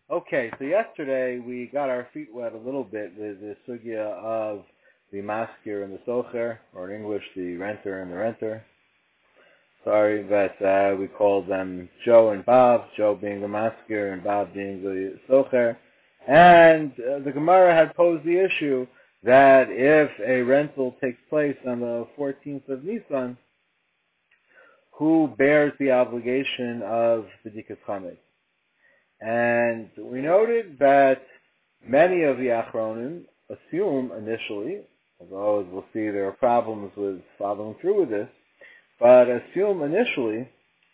Okay, so yesterday we got our feet wet a little bit with the sugya of the maskir and the socher, or in English, the renter and the renter. Sorry, but we called them Joe and Bob, Joe being the maskir and Bob being the socher. And the Gemara had posed the issue that if a rental takes place on the 14th of Nisan, who bears the obligation of the Bedikas Chametz? And we noted that many of the Achronim assume initially, although as we'll see there are problems with following through with this, but assume initially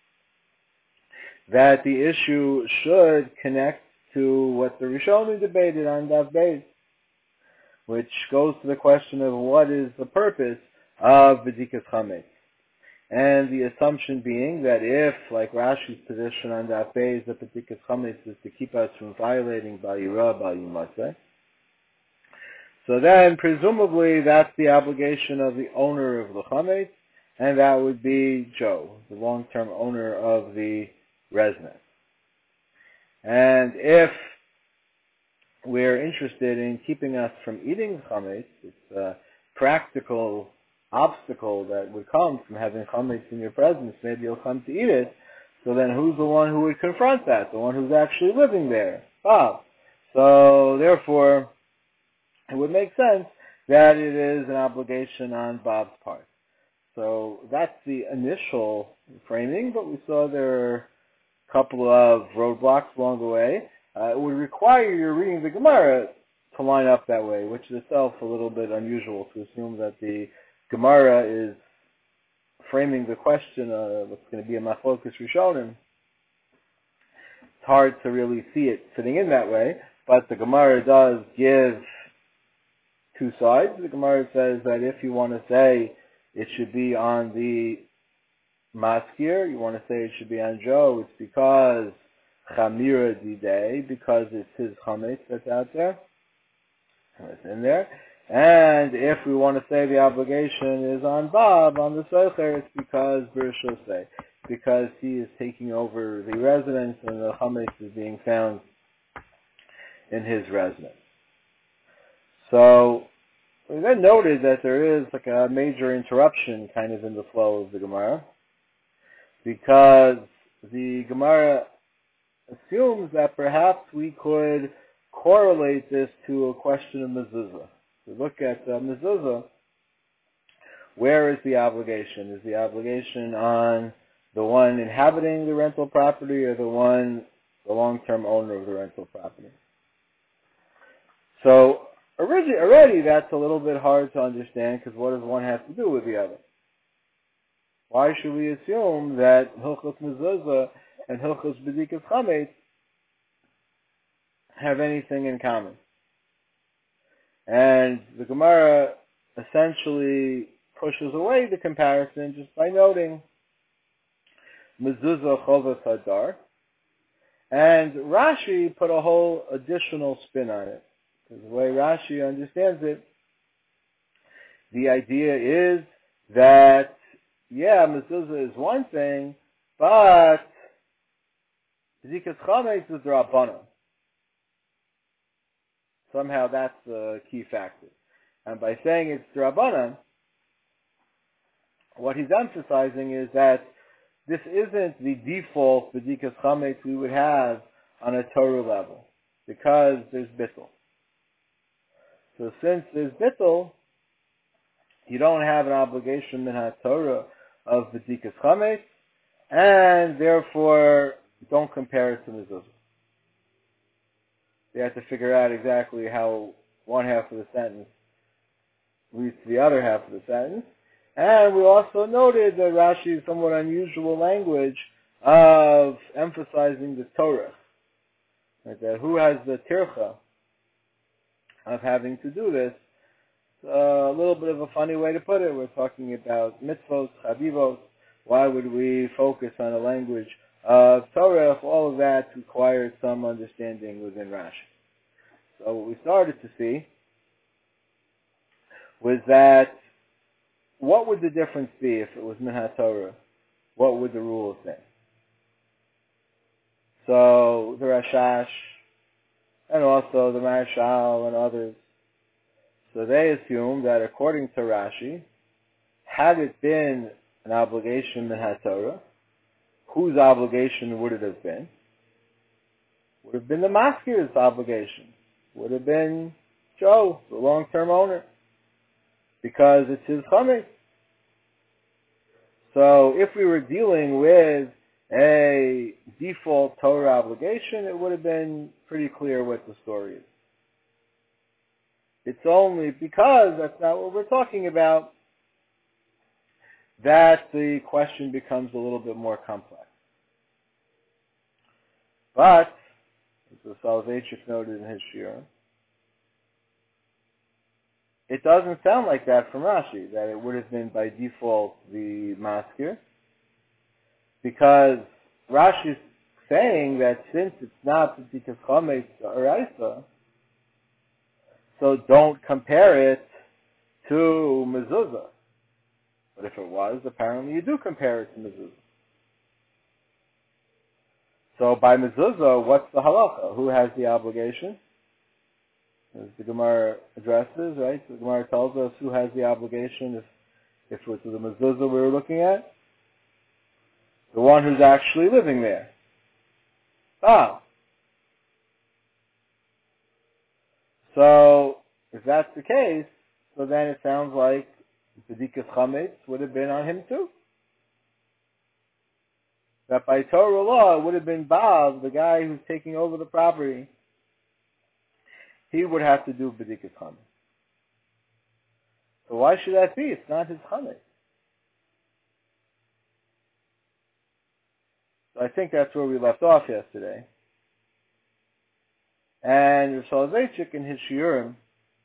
that the issue should connect to what the Rishonim debated on Daf Beis, which goes to the question of what is the purpose of Bedikas Chametz. And the assumption being that if, like Rashi's position on Daf Beis, the Bedikas Chametz is to keep us from violating Bal Yirah, Bal Yimatzeh, so then presumably that's the obligation of the owner of the Chametz, and that would be Joe, the long-term owner of the residence. And if we're interested in keeping us from eating Chametz, it's a practical obstacle that would come from having chametz in your presence. Maybe you'll come to eat it. So then who's the one who would confront that? The one who's actually living there, Bob. So therefore, it would make sense that it is an obligation on Bob's part. So that's the initial framing, but we saw there are a couple of roadblocks along the way. It would require your reading the Gemara to line up that way, which is itself a little bit unusual to assume that the Gemara is framing the question of what's going to be a machlokas rishonim. It's hard to really see it fitting in that way, but the Gemara does give two sides. The Gemara says that if you want to say it should be on the maskir, you want to say it should be on Joe, it's because chamira didei, because it's his chametz that's out there, it's in there. And if we want to say the obligation is on Bob, on the socher, it's because Bereshosei, because he is taking over the residence and the chametz is being found in his residence. So we then noted that there is like a major interruption kind of in the flow of the Gemara, because the Gemara assumes that perhaps we could correlate this to a question of mezuzah. We look at mezuzah, where is the obligation? Is the obligation on the one inhabiting the rental property or the long-term owner of the rental property? So already that's a little bit hard to understand, because what does one have to do with the other? Why should we assume that Hilchos Mezuzah and Hilchos Bedikas Chametz have anything in common? And the Gemara essentially pushes away the comparison just by noting Mezuzah Chovas Hadar, and Rashi put a whole additional spin on it. Because the way Rashi understands it, the idea is that, yeah, Mezuzah is one thing, but Bedikas Chametz is Rabbanan. Somehow that's the key factor. And by saying it's Rabbanan, what he's emphasizing is that this isn't the default Bedikas Chametz we would have on a Torah level, because there's bittul. So since there's bittul, you don't have an obligation in HaTorah of Bedikas Chametz, and therefore don't compare it to Mezuzah. You have to figure out exactly how one half of the sentence leads to the other half of the sentence. And we also noted that Rashi's somewhat unusual language of emphasizing the Torah. Right, that who has the tircha of having to do this? A little bit of a funny way to put it. We're talking about mitzvos, chavivos. Why would we focus on a language of Torah if all of that required some understanding within Rashi? So what we started to see was that what would the difference be if it was Min HaTorah? What would the rule say? So the Rashash and also the Marshal and others. So they assume that according to Rashi, had it been an obligation in HaTorah, whose obligation would it have been? Would have been the maskir's obligation. Would have been Joe, the long-term owner, because it's his chametz. So if we were dealing with a default Torah obligation, it would have been pretty clear what the story is. It's only because that's not what we're talking about that the question becomes a little bit more complex. But, as the Soloveitchik noted in his shiur, it doesn't sound like that from Rashi, that it would have been by default the maskir, because Rashi's saying that since it's not the B'dikas Chametz Oraisa, so don't compare it to mezuzah. But if it was, apparently you do compare it to mezuzah. So by mezuzah, what's the halacha? Who has the obligation? As the Gemara addresses, right? The Gemara tells us who has the obligation if it was the mezuzah we were looking at. The one who's actually living there. So, if that's the case, so then it sounds like the B'dikas Chametz would have been on him too. That by Torah law, it would have been Baal, the guy who's taking over the property. He would have to do B'dikas Chametz. So why should that be? It's not his Chametz. So I think that's where we left off yesterday. And Rav Soloveitchik in his shiurim,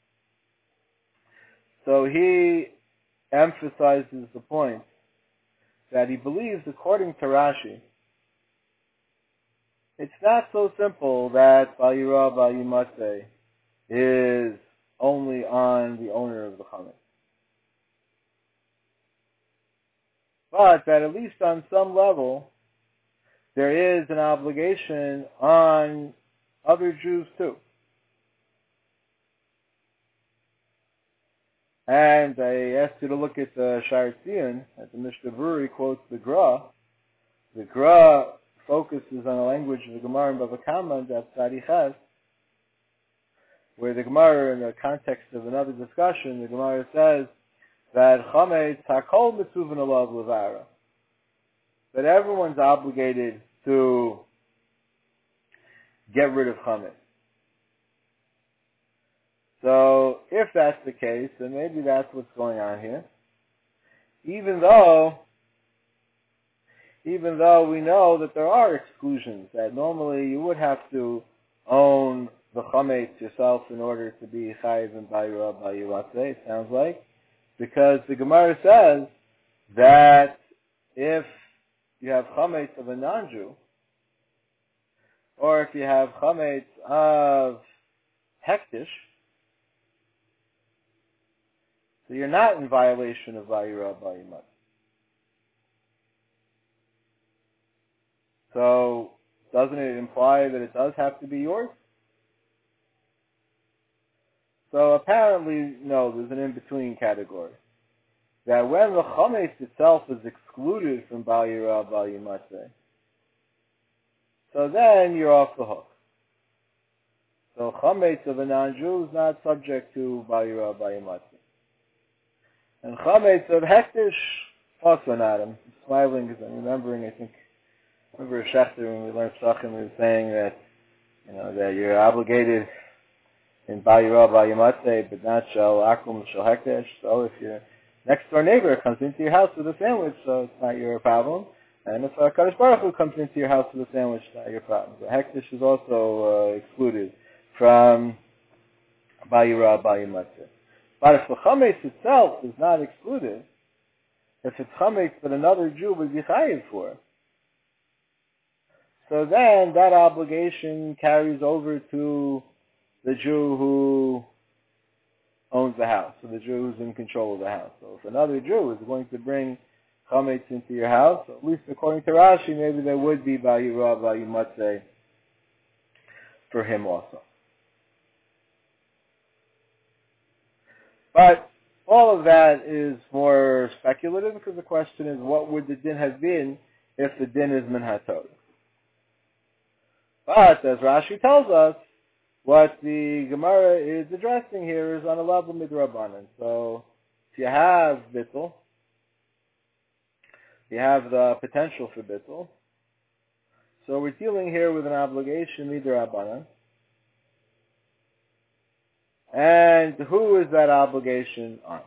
so he emphasizes the point that he believes, according to Rashi, it's not so simple that Bal Yirah Bal Yimatzeh is only on the owner of the chametz. But that at least on some level, there is an obligation on other Jews too. And I asked you to look at the Sha'ar Tzion, at the Mishnah Berurah quotes the Gra. The Gra focuses on the language of the Gemara in Bava Kama, that Tzadi Ches, where the Gemara, in the context of another discussion, the Gemara says that Chametz Hakol Mitzuvan Alav Levara, that everyone's obligated to get rid of Chametz. So, if that's the case, then maybe that's what's going on here. Even though we know that there are exclusions, that normally you would have to own the chametz yourself in order to be chayiv and Bal Yirah Bal Yimatzeh, it sounds like, because the Gemara says that if you have chametz of a non-Jew, or if you have chametz of hektish, so you're not in violation of Bal Yirah Bal Yimatzeh. So, doesn't it imply that it does have to be yours? So apparently, no, there's an in-between category. That when the chametz itself is excluded from Bal Yirah Bal Yimatzeh, so then you're off the hook. So chametz of a non-Jew is not subject to Bal Yirah Bal Yimatzeh. And chametz of hektish, also not. I'm smiling because I'm remembering, remember Schechter when we learned Psachim, he was saying that, that you're obligated in Bal Yirah Bal Yimatzeh, but not shel akum shel hektish. So if your next door neighbor comes into your house with a sandwich, so it's not your problem. And if Kadosh Baruch Hu comes into your house with a sandwich, it's not your problem. The hektish is also excluded from Bal Yirah Bal Yimatzeh. But if the chametz itself is not excluded, if it's chametz that another Jew would be chayiv for, so then that obligation carries over to the Jew who owns the house, so the Jew who's in control of the house. So if another Jew is going to bring chametz into your house, at least according to Rashi, maybe there would be Bal Yirah Bal Yimatzeh for him also. But all of that is more speculative because the question is, what would the din have been if the din is min haTorah? But as Rashi tells us, what the Gemara is addressing here is on a level midrabanan. So if you have bittul, you have the potential for bittul. So we're dealing here with an obligation midrabanan. And who is that obligation on?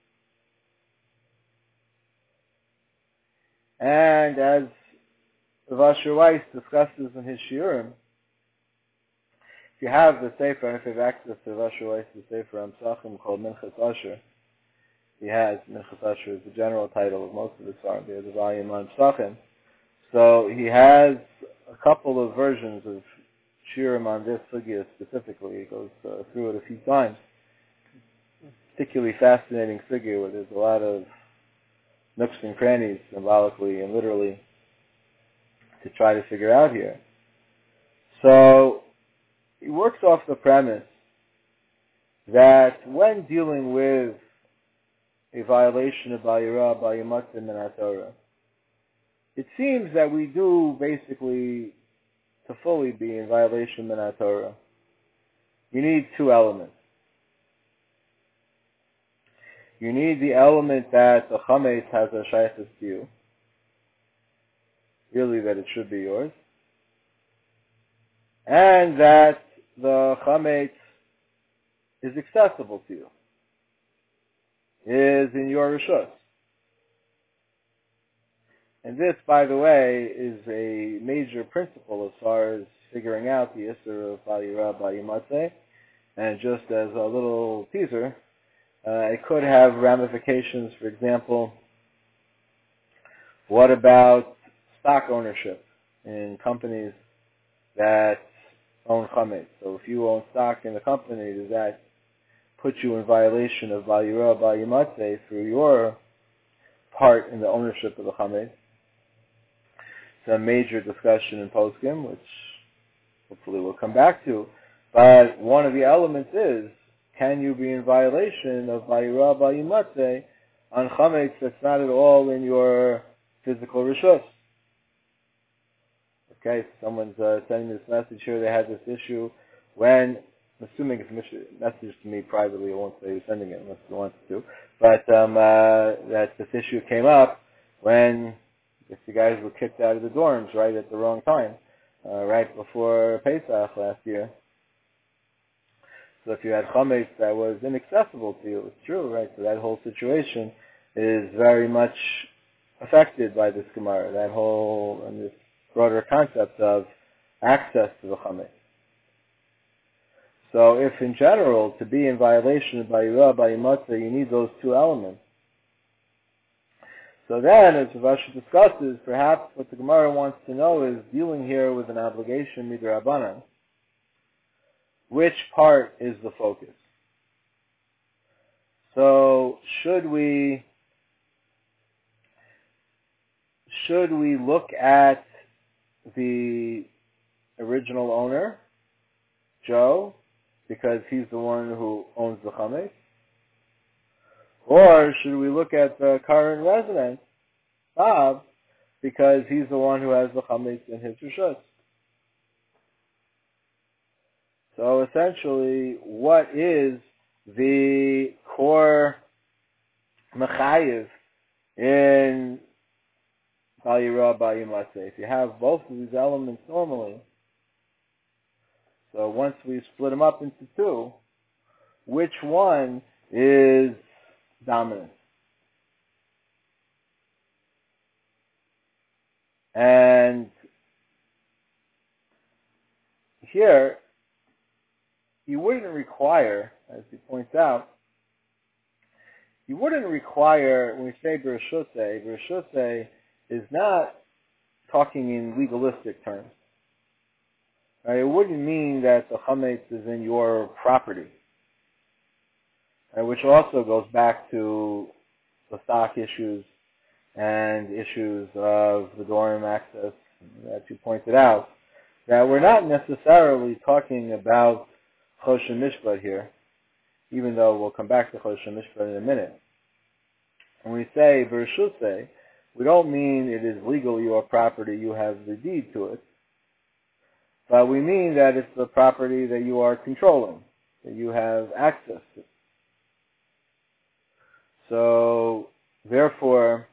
And as Rav Asher Weiss discusses in his shiurim, if you have the Sefer, if you have access to Rav Asher Weiss' Sefer Amsachim called Minchas Asher, he has, Minchas Asher is the general title of most of his farm. He has a volume on Amsachim. So he has a couple of versions of shiurim on this sugya specifically. He goes through it a few times. Particularly fascinating sugya where there's a lot of nooks and crannies, symbolically and literally, to try to figure out here. So he works off the premise that when dealing with a violation of Bayirah, Bayimatzim, and HaTorah, it seems that we do basically, to fully be in violation of HaTorah, you need two elements. You need the element that the chametz has a shaykhus to you, really that it should be yours, and that the chametz is accessible to you, is in your rishus. And this, by the way, is a major principle as far as figuring out the issur of Bayirah, Bayimatzeh. And just as a little teaser, it could have ramifications. For example, what about stock ownership in companies that own chametz? So if you own stock in the company, does that put you in violation of Bayirah, Bayimatzeh through your part in the ownership of the chametz? It's a major discussion in Poskim, which hopefully we'll come back to. But one of the elements is, can you be in violation of Bayirah, Bayimatzeh on chametz that's not at all in your physical rishus? Okay, someone's sending this message here. They had this issue when, I'm assuming it's a message to me privately. I won't say who's sending it unless he wants to. But that this issue came up when the guys were kicked out of the dorms right at the wrong time, right before Pesach last year. So if you had chametz that was inaccessible to you, it's true, right? So that whole situation is very much affected by this Gemara, that whole, and this broader concept of access to the chametz. So if in general, to be in violation of Bayirah, Bayimatzeh, you need those two elements. So then, as Rav Asher discusses, perhaps what the Gemara wants to know is dealing here with an obligation midrabanan. Which part is the focus? So should we look at the original owner, Joe, because he's the one who owns the chametz? Or should we look at the current resident, Bob, because he's the one who has the chametz in his rishus? So essentially, what is the core mechayiv in Bayirah, Bayimatzeh? If you have both of these elements normally, so once we split them up into two, which one is dominant? And here, you wouldn't require, as he points out, you wouldn't require, when we say Bereshusei is not talking in legalistic terms. Right? It wouldn't mean that the chametz is in your property, right? Which also goes back to the stock issues and issues of the Dorim access that you pointed out, that we're not necessarily talking about Choshen Mishpat here. even though we'll come back to Choshen Mishpat in a minute. When we say Bereshuse, we don't mean it is legal, your property, you have the deed to it, but we mean that it's the property that you are controlling, that you have access to. So, therefore,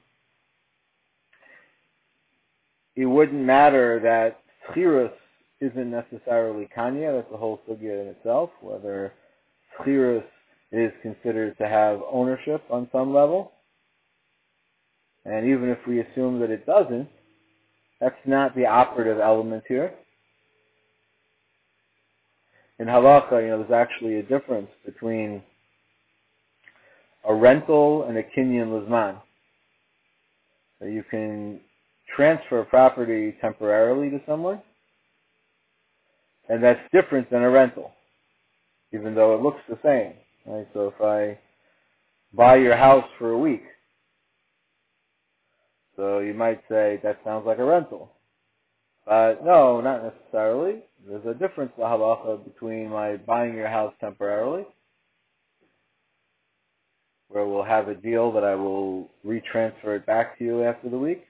it wouldn't matter that Schirus isn't necessarily Kanya, that's a whole sugya in itself, whether Schirus is considered to have ownership on some level. And even if we assume that it doesn't, that's not the operative element here. In Halakha, there's actually a difference between a rental and a kinyan lizman. So you can transfer property temporarily to someone, and that's different than a rental, even though it looks the same. Right? So if I buy your house for a week, so you might say that sounds like a rental. But no, not necessarily. There's a difference in halacha between my buying your house temporarily, where we'll have a deal that I will retransfer it back to you after the week,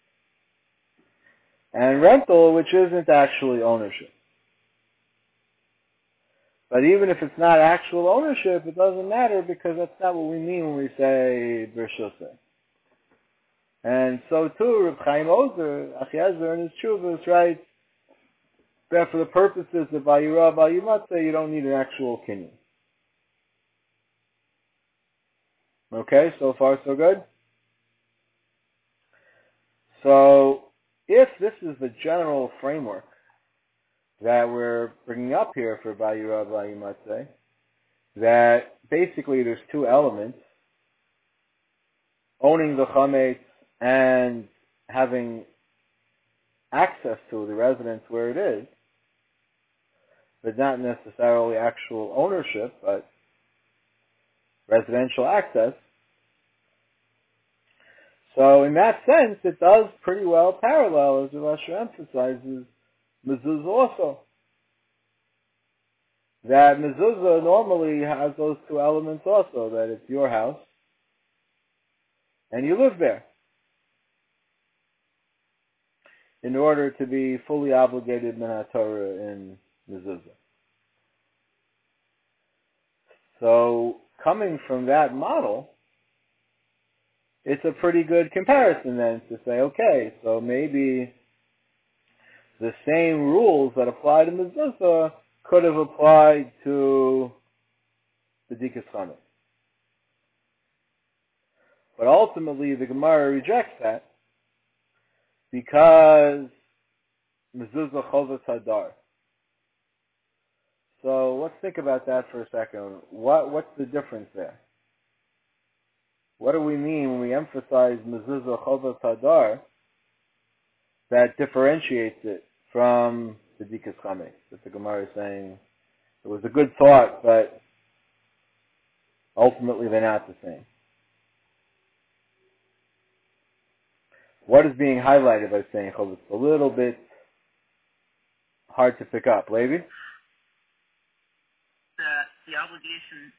and rental, which isn't actually ownership. But even if it's not actual ownership, it doesn't matter because that's not what we mean when we say Bereshuse. And so too, Reb Chaim Ozer, Achiezer in his Tshuvos writes that for the purposes of Vayira Vayimatzeh, you don't need an actual kinyan. Okay, so far so good? So, if this is the general framework that we're bringing up here for Vayira Vayimatzeh, that basically there's two elements, owning the chametz and having access to the residence where it is, but not necessarily actual ownership, but residential access. So in that sense, it does pretty well parallel, as Rav Asher emphasizes, mezuzah also. That mezuzah normally has those two elements also, that it's your house, and you live there, in order to be fully obligated min haTorah in mezuzah. So, coming from that model, it's a pretty good comparison then to say, okay, so maybe the same rules that apply to mezuzah could have applied to the Bedikas Chametz. But ultimately, the Gemara rejects that because mezuzah chovas hadar. So let's think about that for a second. What's the difference there? What do we mean when we emphasize mezuzah chovas hadar that differentiates it from the Bedikas Chametz? That the Gemara is saying it was a good thought, but ultimately they're not the same. What is being highlighted by saying chovas? A little bit hard to pick up. Levi? The obligation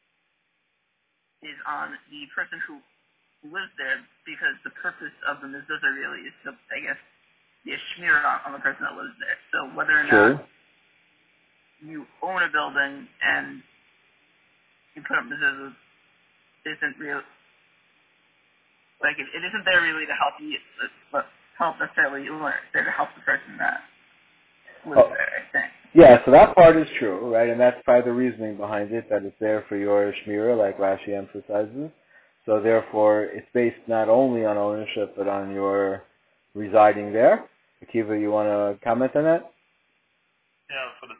is on the person who lives there because the purpose of the mezuzah really is to, I guess, be a shmir on the person that lives there. So whether or not you own a building and you put up mezuzah isn't real, like it isn't there really to help you, help necessarily you, or there to help the person that lives there, I think. Yeah, so that part is true, right? And that's part of the reasoning behind it, that it's there for your shmira, like Rashi emphasizes. So therefore, it's based not only on ownership, but on your residing there. Akiva, you want to comment on that? Yeah, for the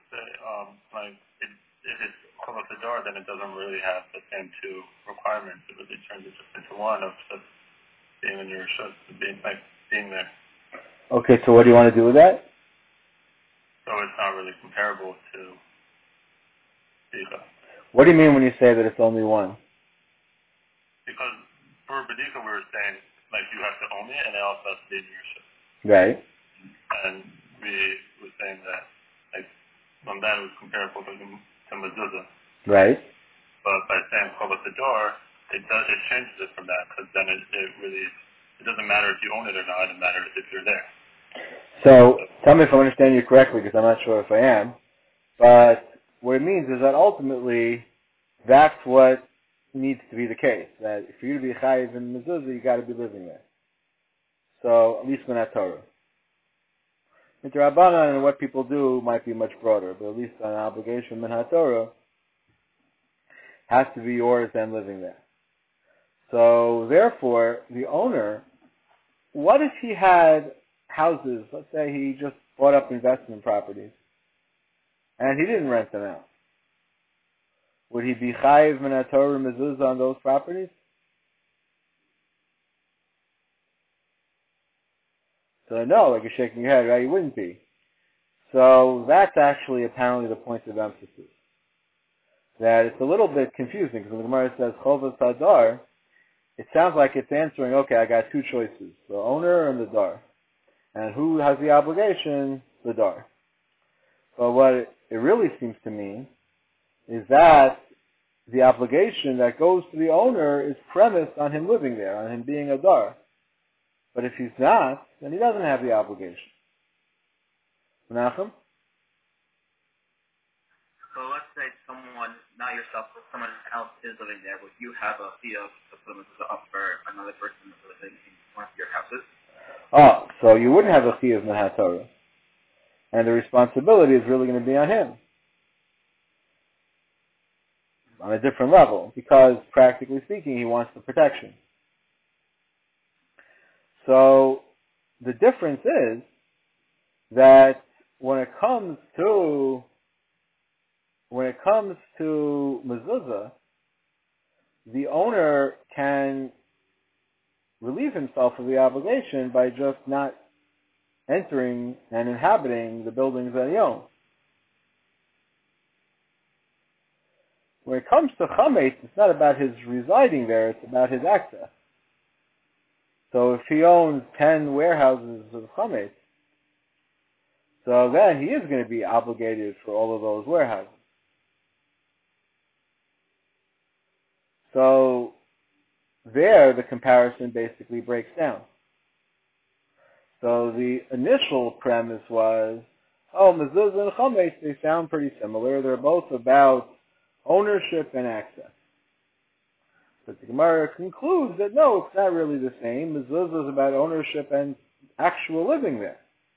if it's chovas hadar, then it doesn't really have the same two requirements. It really turns it just into one of just being in your reshut, being there. Okay, so what do you want to do with that? So it's not really comparable to Bedikas. What do you mean when you say that it's only one? Because for Bedikas we were saying, like, you have to own it and it also has to be in your reshut. Right. And we were saying that, like, from that it was comparable to mezuzah. Right. But by saying Chovat Hadar, it changes it from that, because then it doesn't matter if you own it or not, it matters if you're there. So, tell me if I understand you correctly, because I'm not sure if I am. But what it means is that ultimately, that's what needs to be the case. That for you to be chayiv in mezuzah, you got to be living there. So, at least in that Torah. Midrabanan and what people do might be much broader, but at least an obligation min HaTorah has to be yours and living there. So, therefore, the owner, what if he had houses, let's say he just bought up investment properties, and he didn't rent them out? Would he be chayiv min HaTorah mezuzah on those properties? So no, like you're shaking your head, right? You wouldn't be. So that's actually apparently the point of emphasis. That it's a little bit confusing, because when the Gemara says Chovas Hadar, it sounds like it's answering, okay, I got two choices, the owner and the dar. And who has the obligation? The dar. But what it really seems to mean is that the obligation that goes to the owner is premised on him living there, on him being a dar. But if he's not, then he doesn't have the obligation. Menachem? So let's say someone, not yourself, but someone else is living there, but you have a fee of the up for another person living in one of your houses. Oh, so you wouldn't have a chiyuv min HaTorah. And the responsibility is really going to be on him. On a different level, because practically speaking, he wants the protection. So the difference is that when it comes to mezuzah, the owner can relieve himself of the obligation by just not entering and inhabiting the buildings that he owns. When it comes to chametz, it's not about his residing there, it's about his access. So if he owns 10 warehouses of chametz, so then he is going to be obligated for all of those warehouses. So there, the comparison basically breaks down. So the initial premise was, mezuzah and chametz, they sound pretty similar. They're both about ownership and access. But the Gemara concludes that no, it's not really the same. Mezuzah is about ownership and actual living there,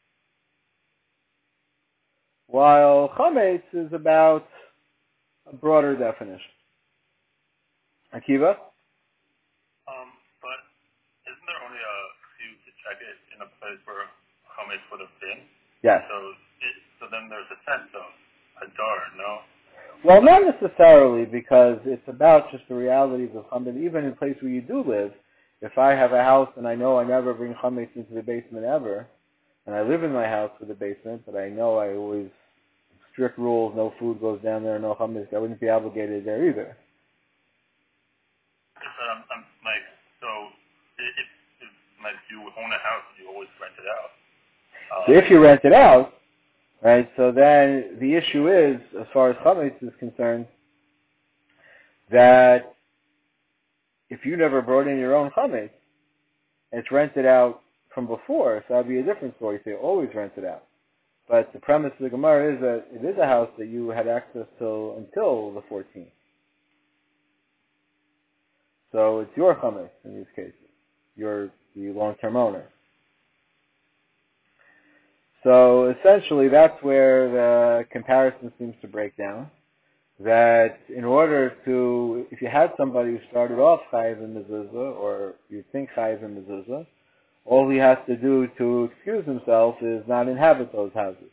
while chametz is about a broader definition. Akiva? But isn't there only a few to check it in a place where chametz would have been? Yes. So then there's a sense of hadar, no? Well, not necessarily, because it's about just the realities of chametz. Even in a place where you do live, if I have a house and I know I never bring chametz into the basement ever, and I live in my house with a basement, but I know I always strict rules, no food goes down there, no chametz, I wouldn't be obligated there either. I'm like, so if you own a house and you always rent it out. So if you rent it out, right, so then the issue is, as far as chametz is concerned, that if you never brought in your own chametz, and it's rented out from before, so that would be a different story. So you always rent it out. But the premise of the Gemara is that it is a house that you had access to until the 14th. So it's your chametz in these cases. You're the long-term owner. So essentially that's where the comparison seems to break down. That in order to, if you had somebody who started off chayiv in mezuzah, or you think chayiv in mezuzah, all he has to do to excuse himself is not inhabit those houses.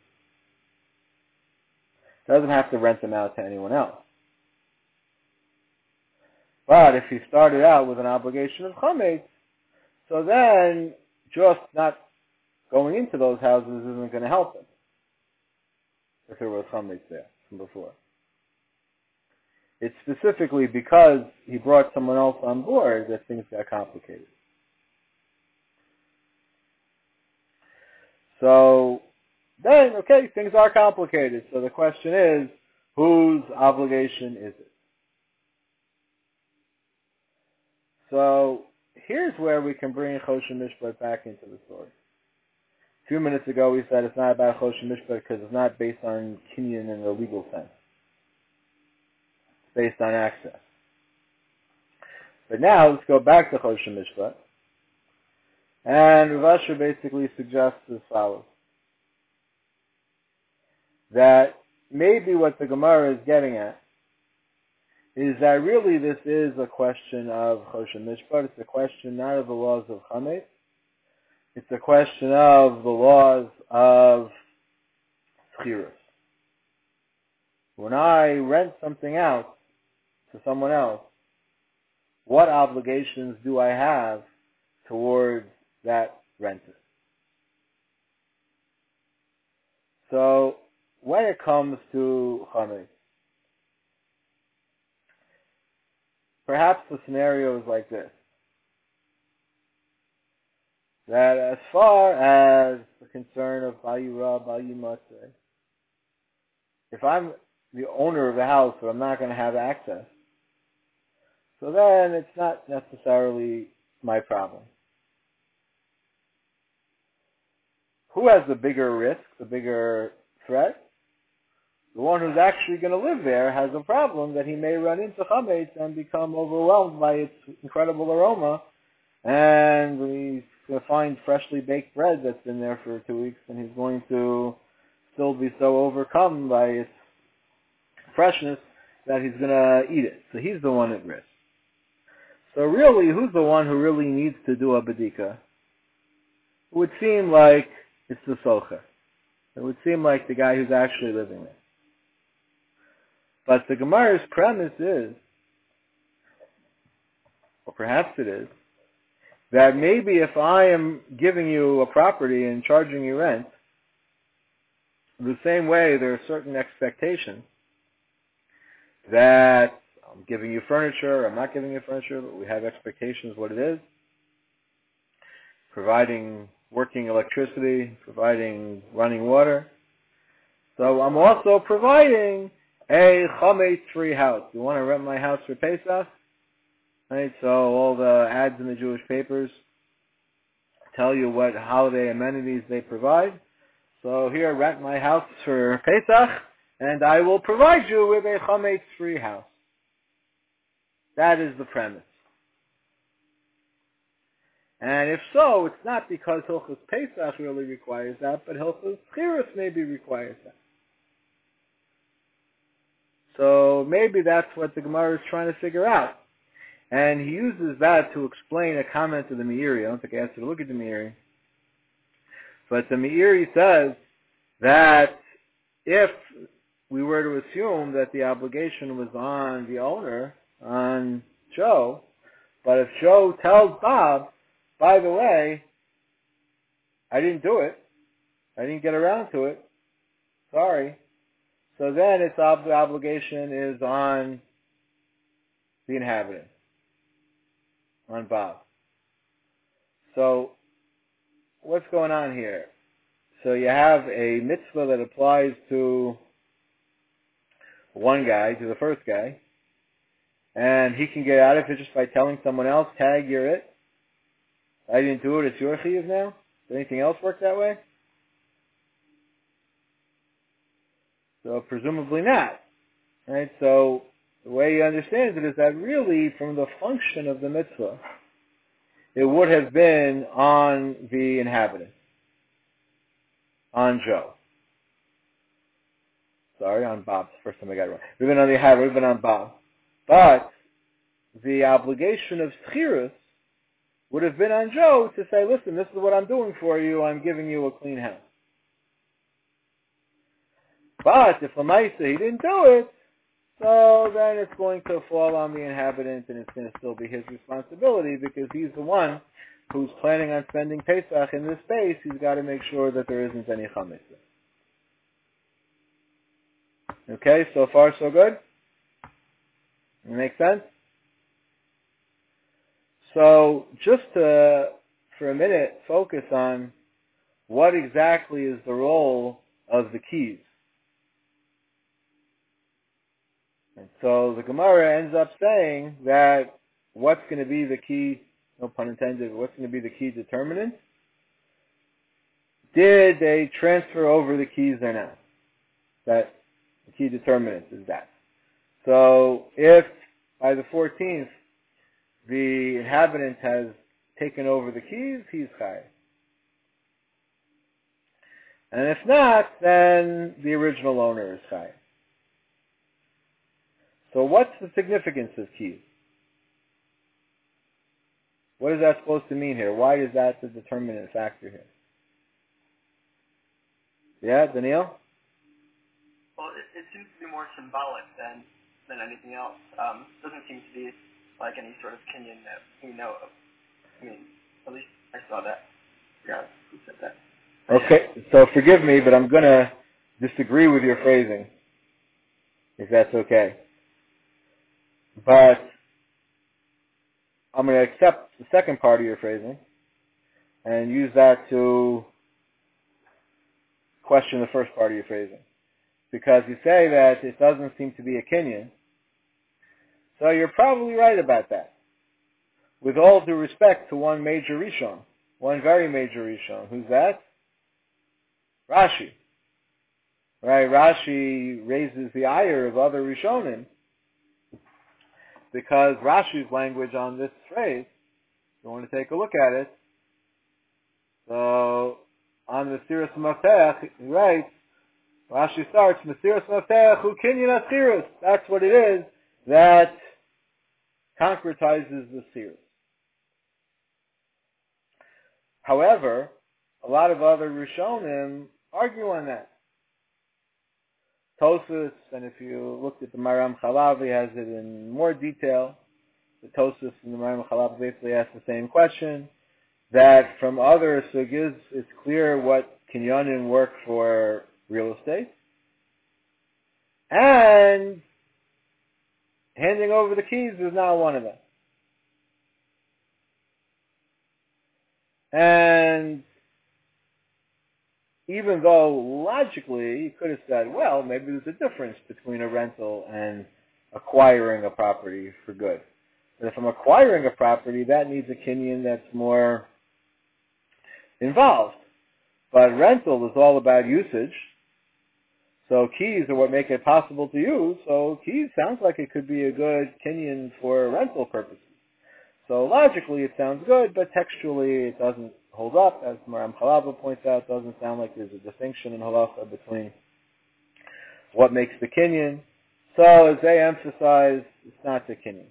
Doesn't have to rent them out to anyone else. But if he started out with an obligation of chametz, so then just not going into those houses isn't going to help him, if there was chametz there from before. It's specifically because he brought someone else on board that things got complicated. So then, okay, things are complicated. So the question is, whose obligation is it? So here's where we can bring Choshen Mishpat back into the story. A few minutes ago we said it's not about Choshen Mishpat because it's not based on kinyan in the legal sense. It's based on access. But now let's go back to Choshen Mishpat. And Rav Asher basically suggests as follows. That maybe what the Gemara is getting at is that really this is a question of Choshen Mishpat. It's a question not of the laws of Chametz. It's a question of the laws of Schirus. When I rent something out to someone else, what obligations do I have towards that renter? So when it comes to Chametz, perhaps the scenario is like this. That as far as the concern of Bayura, Bayumatze, if I'm the owner of the house but I'm not going to have access, so then it's not necessarily my problem. Who has the bigger risk, the bigger threat? The one who's actually going to live there has a problem that he may run into chametz and become overwhelmed by its incredible aroma, and he's going to find freshly baked bread that's been there for 2 weeks, and he's going to still be so overcome by its freshness that he's going to eat it. So he's the one at risk. So really, who's the one who really needs to do a bedika? It would seem like it's the socher. It would seem like the guy who's actually living there. But the Gemara's premise is, or perhaps it is, that maybe if I am giving you a property and charging you rent, the same way there are certain expectations that I'm giving you furniture, I'm not giving you furniture, but we have expectations what it is. Providing working electricity, providing running water. So I'm also providing a chametz-free house. You want to rent my house for Pesach? Right, so all the ads in the Jewish papers tell you what holiday amenities they provide. So here, rent my house for Pesach, and I will provide you with a chametz-free house. That is the premise. And if so, it's not because Hilchos Pesach really requires that, but Hilchos Chirus maybe requires that. So maybe that's what the Gemara is trying to figure out. And he uses that to explain a comment of the Meiri. I don't think I asked you to look at the Meiri. But the Meiri says that if we were to assume that the obligation was on the owner, on Joe, but if Joe tells Bob, by the way, I didn't do it, I didn't get around to it, sorry, so then its obligation is on the inhabitant, on Bob. So what's going on here? So you have a mitzvah that applies to one guy, to the first guy, and he can get out of it just by telling someone else, tag, you're it. I didn't do it, it's your chiyuv now? Does anything else work that way? So presumably not. Right? So the way he understands it is that really from the function of the mitzvah, it would have been on the inhabitant, on Joe. Sorry, on Bob. First time I got it wrong. We've been on the inhabitant, we've been on Bob. But the obligation of schirus would have been on Joe to say, listen, this is what I'm doing for you, I'm giving you a clean house. But if Lamaisa he didn't do it, so then it's going to fall on the inhabitant and it's going to still be his responsibility because he's the one who's planning on spending Pesach in this space. He's got to make sure that there isn't any chametz. Okay, so far so good? It makes sense? So just to, for a minute, focus on what exactly is the role of the keys. And so the Gemara ends up saying that what's going to be the key, no pun intended, what's going to be the key determinant? Did they transfer over the keys or not? That the key determinant is that. So if by the 14th the inhabitant has taken over the keys, he's chayav. And if not, then the original owner is chayav. So what's the significance of keys? What is that supposed to mean here? Why is that the determinant factor here? Yeah, Daniel? Well, it seems to be more symbolic than anything else. Doesn't seem to be like any sort of kinyan that we know of. I mean, at least I saw that. Yeah, who said that? Okay, so forgive me, but I'm going to disagree with your phrasing, if that's okay. But I'm going to accept the second part of your phrasing and use that to question the first part of your phrasing. Because you say that it doesn't seem to be a kinyan, so you're probably right about that. With all due respect to one major Rishon, one very major Rishon. Who's that? Rashi. Right, Rashi raises the ire of other Rishonim because Rashi's language on this phrase, if you want to take a look at it, so on Mesiras Maftech, he writes, Rashi starts, Mesiras Maftech hu kinyan asirus. That's what it is that concretizes the sirus. However, a lot of other Rishonim argue on that. Tosfos, and if you looked at the Maram Chalav, he has it in more detail. The Tosfos and the Maram Chalav basically ask the same question, that from other sugis, it's clear what kinyanim work for real estate, and handing over the keys is not one of them. And even though logically you could have said, well, maybe there's a difference between a rental and acquiring a property for good. But if I'm acquiring a property, that needs a kinyan that's more involved. But rental is all about usage. So keys are what make it possible to use. So keys sounds like it could be a good kinyan for rental purposes. So logically it sounds good, but textually it doesn't hold up. As Maram Chalava points out, it doesn't sound like there's a distinction in halacha between what makes the kinyan. So as they emphasize, it's not the kinyan.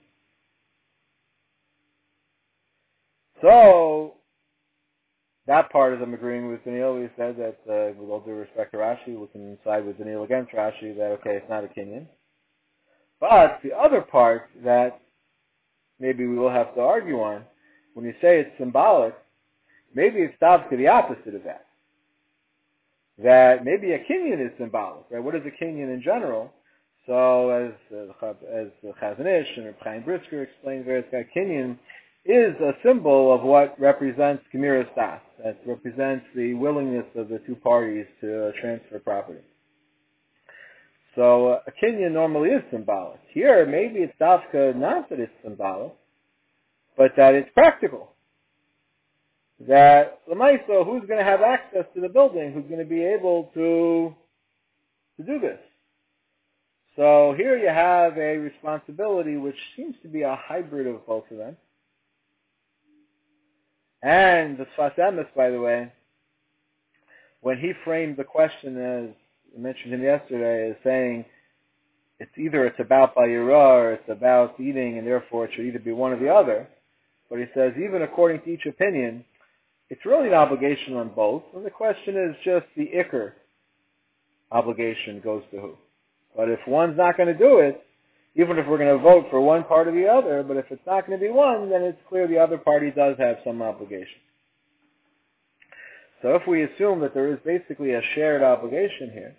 So that part is I'm agreeing with Daniel. We said that with all due respect to Rashi, we can side with Daniel against Rashi that, okay, it's not a kinyan. But the other part that maybe we will have to argue on, when you say it's symbolic, maybe it's to the opposite of that. That maybe a kinyan is symbolic, right? What is a kinyan in general? So as the Chazon Ish and Chaim Brisker explained, various guys, kinyan is a symbol of what represents Gemiras Das, that represents the willingness of the two parties to transfer property. So a kinyan normally is symbolic. Here, maybe it's dafka not that it's symbolic, but that it's practical. That l'maisa, who's going to have access to the building? Who's going to be able to do this? So here you have a responsibility which seems to be a hybrid of both of them. And the Sfas Emes, by the way, when he framed the question, as I mentioned him yesterday, as saying it's about Bayirah or it's about eating, and therefore it should either be one or the other. But he says, even according to each opinion, it's really an obligation on both. And the question is just the ikr obligation goes to who. But if one's not going to do it, even if we're going to vote for one part or the other, but if it's not going to be one, then it's clear the other party does have some obligation. So if we assume that there is basically a shared obligation here,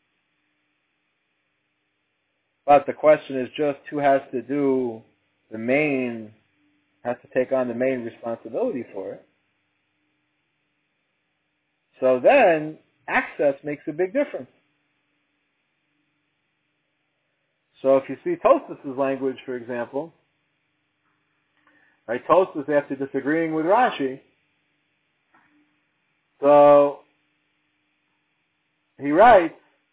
but the question is just who has to take on the main responsibility for it, so then access makes a big difference. So if you see Tosfos' language, for example, Right? Tosfos, after disagreeing with Rashi, so he writes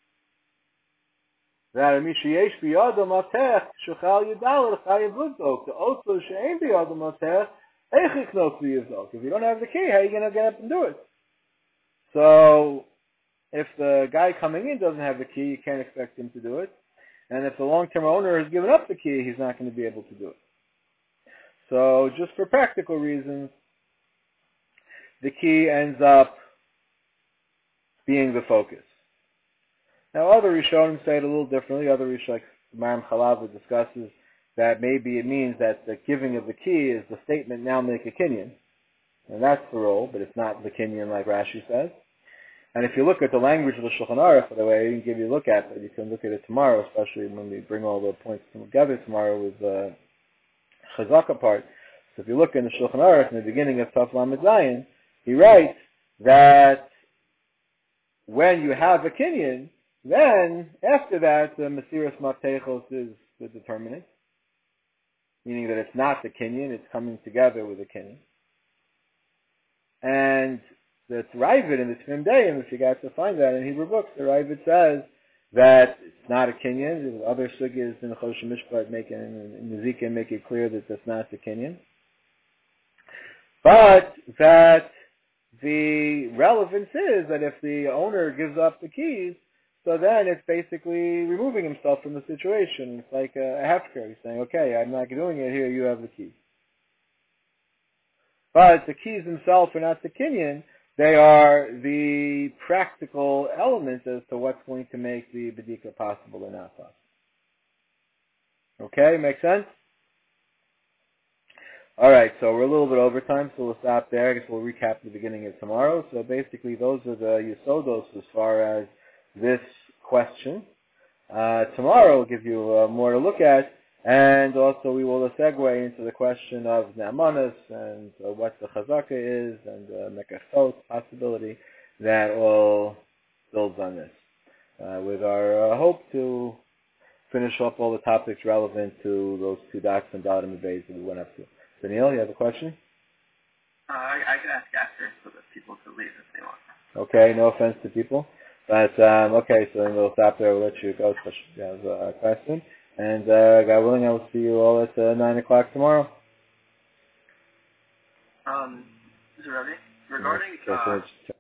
that Mishiyesh biyadam atech shechal yidal chayav livdok. The also she'ain biyadam atech eichich nos v'yivdok. If you don't have the key, how are you going to get up and do it? So if the guy coming in doesn't have the key, you can't expect him to do it. And if the long-term owner has given up the key, he's not going to be able to do it. So just for practical reasons, the key ends up being the focus. Now other Rishonim say it a little differently. Other Rishonim, like Maram Chalav, discusses that maybe it means that the giving of the key is the statement, now make a kinyan. And that's the role, but it's not the kinyan like Rashi says. And if you look at the language of the Shulchan Aruch, by the way, I didn't give you a look at it, you can look at it tomorrow, especially when we bring all the points together tomorrow with the Chazaka part. So if you look in the Shulchan Aruch, in the beginning of Taf Lamed Zayin, he writes that when you have a kinyan, then after that, the Mesiras Maftechos is the determinant, meaning that it's not the kinyan, it's coming together with the kinyan. And the Ravid in the Tmim Deim, if you guys to find that in Hebrew books, the Ravid says that it's not a kinyan. The other sugyas in the Chosh Mishpat in the Zika make it clear that that's not the kinyan. But that the relevance is that if the owner gives up the keys, so then it's basically removing himself from the situation. It's like a hefker. He's saying, okay, I'm not doing it here, you have the keys. But the keys themselves are not the kinyan. They are the practical elements as to what's going to make the B'dika possible or not possible. Okay, make sense? Alright, so we're a little bit over time, so we'll stop there. I guess we'll recap the beginning of tomorrow. So basically those are the Yisodos as far as this question. Tomorrow we'll give you more to look at, and also we will segue into the question of Ne'amanas and what the Chazaka is and Mekachot possibility that all builds on this. With our hope to finish up all the topics relevant to those two dots and dot in the base that we went up to. So Neil, you have a question? I can ask after so that people can leave if they want. Okay, no offense to people. But, okay, so then we'll stop there. We'll let you go, especially if you have a question. And, God willing, I will see you all at 9 o'clock tomorrow. Mr. Ravi, regarding...